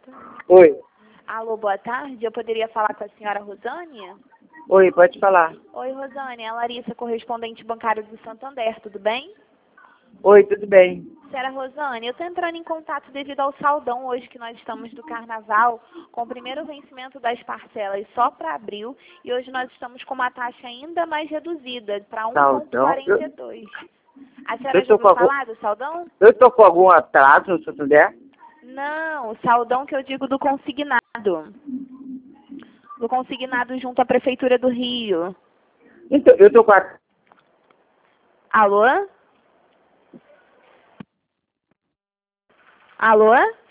Oi. Alô, boa tarde. Eu poderia falar com a senhora Rosane? Oi, pode falar. Oi, Rosane. É a Larissa, correspondente bancária do Santander, tudo bem? Oi, tudo bem? Senhora Rosane, eu estou entrando em contato devido ao saldão hoje que nós estamos do Carnaval, com o primeiro vencimento das parcelas só para abril, e hoje nós estamos com uma taxa ainda mais reduzida, para Saldão? 1,42. A senhora já Eu tô com ouviu algum, falar do saldão? eu tô com algum atraso no Santander? Não, o saldão que eu digo do consignado. Do consignado junto à Prefeitura do Rio. Então, eu tô com a... Alô? Alô?